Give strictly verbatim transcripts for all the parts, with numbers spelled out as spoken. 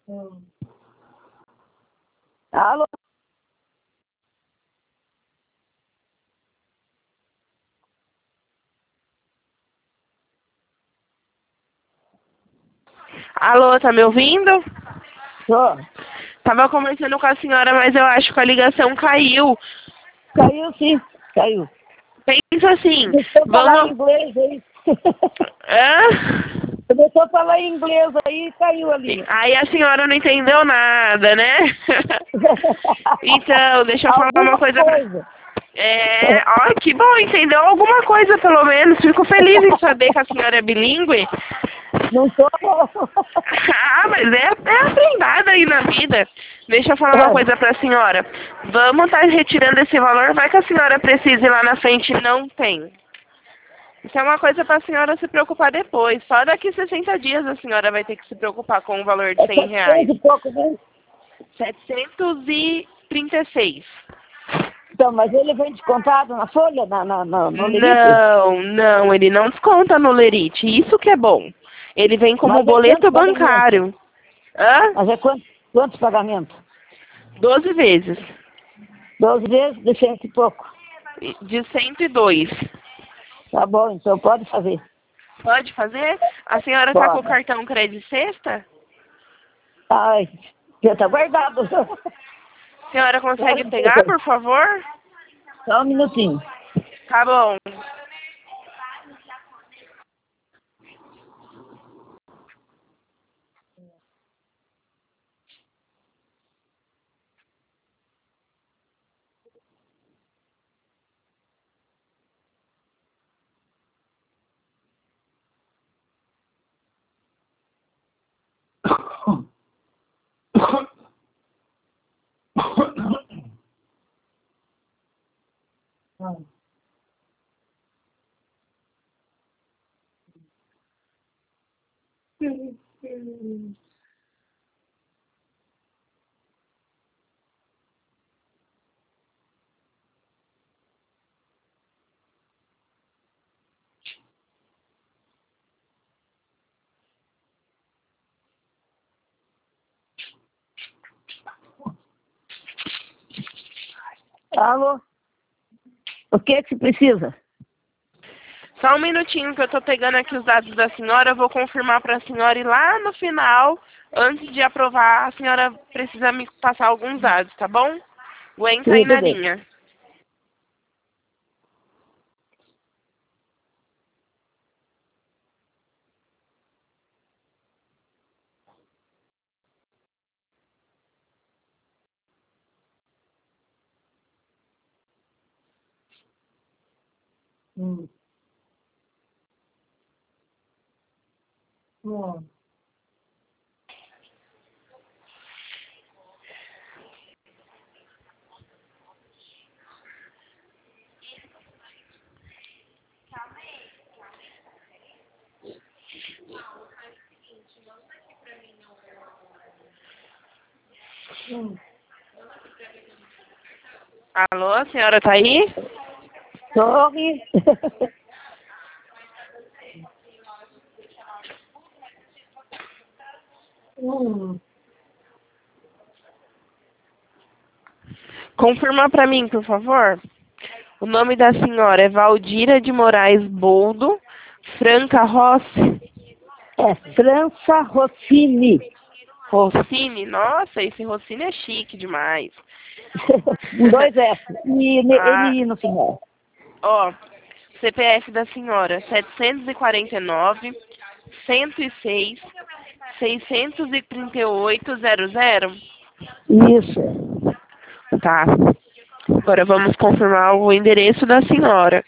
Hum. Alô? Alô, tá me ouvindo? Tô. Tava conversando com a senhora, mas eu acho que a ligação caiu. Caiu sim, caiu. Pensa assim, Começou a falar vamos... inglês aí. Hã? Começou a falar inglês aí e caiu a linha. Aí a senhora não entendeu nada, né? Então, deixa eu falar uma Alguma coisa pra... coisa. É, ó, que bom, entendeu alguma coisa pelo menos. Fico feliz em saber que a senhora é bilíngue. Não tô. Ah, mas é, é aprendada aí na vida. Deixa eu falar uma coisa pra senhora. Vamos estar retirando esse valor, vai que a senhora precise ir lá na frente e não tem. Isso é uma coisa pra senhora se preocupar depois. Só daqui sessenta dias a senhora vai ter que se preocupar com o valor de É cem reais. setecentos e pouco, né? setecentos e trinta e seis. Então, mas ele vem descontado na folha, na, na, na, no limite? Não, não, ele não desconta no lerite. Isso que é bom. Ele vem como Mas é boleto quantos pagamentos? bancário. Hã? Mas é quantos, quantos pagamentos? doze vezes. Doze vezes de cento e pouco. De cento e dois. Tá bom, então pode fazer. Pode fazer? A senhora tá com o Pode. cartão crédito sexta? Ai, já tá guardado. A senhora consegue Pode pegar, fazer. por favor? Só um minutinho. Tá bom. Alô? O que que precisa? Só um minutinho que eu tô pegando aqui os dados da senhora. Eu vou confirmar pra senhora e lá no final, antes de aprovar, a senhora precisa me passar alguns dados, tá bom? Aguenta aí Tudo na bem. linha. Hum. Hum. Hum. Alô, a senhora tá aí? Sorry. Hum. Confirma pra mim, por favor. O nome da senhora é Valdira de Moraes Boldo, Franca Rossi. É França Rossini. Rossini? Nossa, esse Rossini é chique demais. Com dois F. E Ah, N I no final. ó, C P F da senhora, setecentos e quarenta e nove, cento e seis, seiscentos e trinta e oito, zero zero. Isso. Tá. Agora vamos confirmar o endereço da senhora.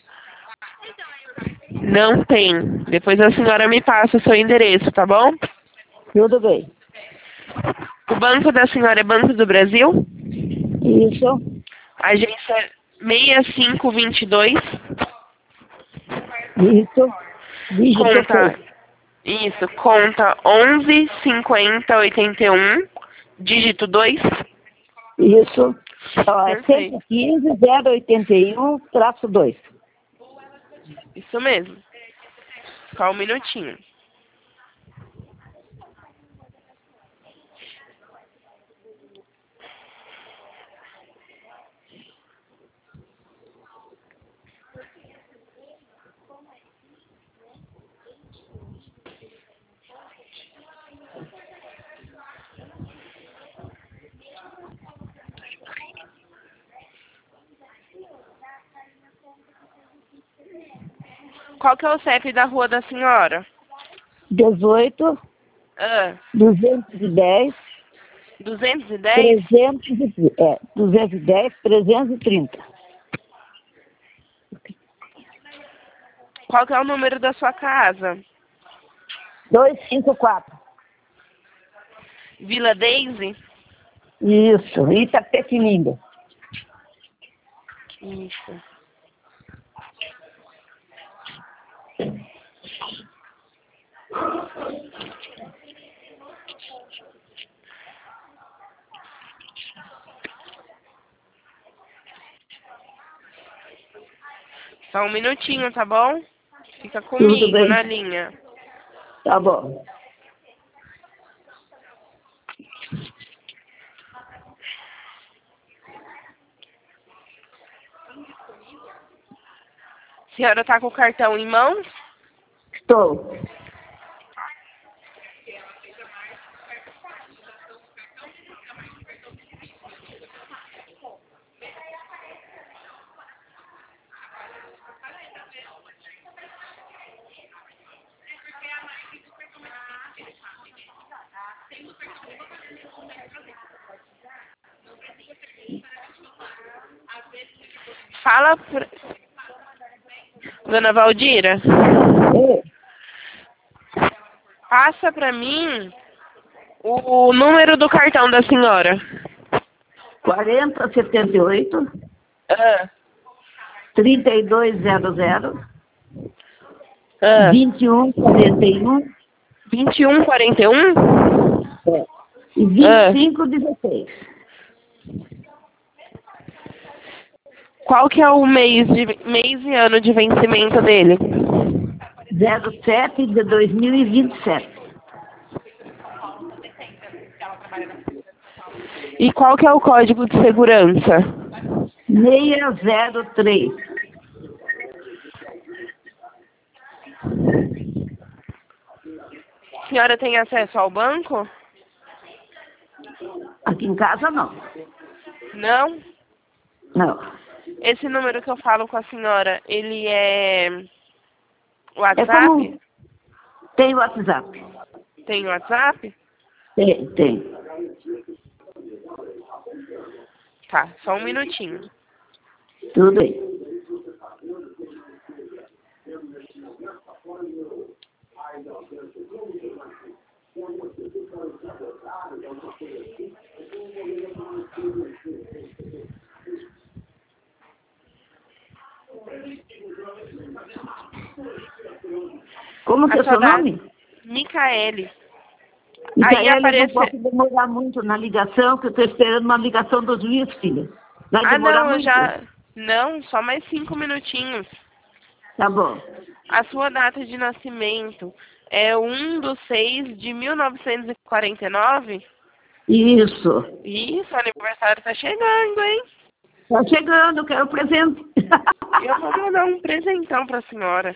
Não tem. Depois a senhora me passa o seu endereço, tá bom? Tudo bem. O banco da senhora é Banco do Brasil? Isso. Agência seis cinco dois dois. Isso. Dígito seis. Conta. Isso, conta onze cinquenta oitenta e um, dígito dois. Isso. Ó, é Perfeito. cento e quinze, zero oitenta e um, traço dois. Isso mesmo. Só um minutinho. Qual que é o C E P da rua da senhora? dezoito, Ah, duzentos e dez, duzentos e dez? trezentos e, é, duzentos e dez, trezentos e trinta. Qual que é o número da sua casa? duzentos e cinquenta e quatro. Vila Daisy? Isso, Itapetininga. Isso. Só um minutinho, tá bom? Fica Tudo comigo bem. na linha. Tá bom. A senhora tá com o cartão em mãos? Estou. Fala pra... Dona Valdira, É, passa pra mim o número do cartão da senhora. quarenta, setenta e oito, Ah, trinta e dois zero zero, ah. vinte e um, quarenta e um, vinte e um, quarenta e um? é, e vinte e cinco, dezesseis. Qual que é o mês, de, mês e ano de vencimento dele? zero sete de dois mil e vinte e sete. E qual que é o código de segurança? seiscentos e três. A senhora tem acesso ao banco? Aqui em casa não. Não? Não. Esse número que eu falo com a senhora, ele é É WhatsApp? como... Tem WhatsApp. Tem WhatsApp? Tem, tem. Tá, só um minutinho. Tudo bem. Como que é o seu nome? Micaele. Aí Micaele, aparece... não posso demorar muito na ligação, que eu estou esperando uma ligação dos juízes, filha. Vai Ah, demorar não, eu muito? já... Não, só mais cinco minutinhos. Tá bom. A sua data de nascimento é um de seis de mil novecentos e quarenta e nove? Isso. Isso, o aniversário tá chegando, hein? Tá chegando, quero presente. Eu vou mandar um presentão pra senhora.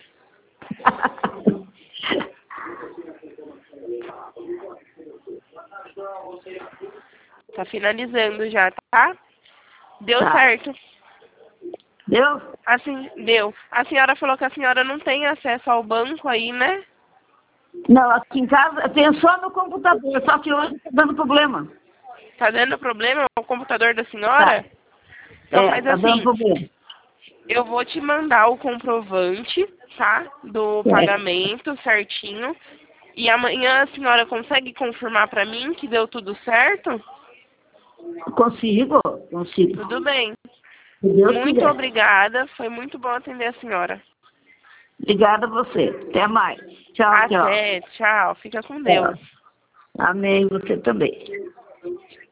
Tá finalizando já, tá? Deu Tá. certo. Deu? Assim, deu. A senhora falou que a senhora não tem acesso ao banco aí, né? Não, aqui em casa tem só no computador, só que hoje tá dando problema. Tá dando problema o computador da senhora? Tá. Então É, faz tá dando assim, problema. eu vou te mandar o comprovante, tá? Do É. pagamento certinho. E amanhã a senhora consegue confirmar pra mim que deu tudo certo? Consigo? Consigo. Tudo bem. Se Deus Muito quiser. obrigada. Foi muito bom atender a senhora. Obrigada a você. Até mais. Tchau, tchau. Até. Tchau. Fica com Deus. Tchau. Amém. Você também.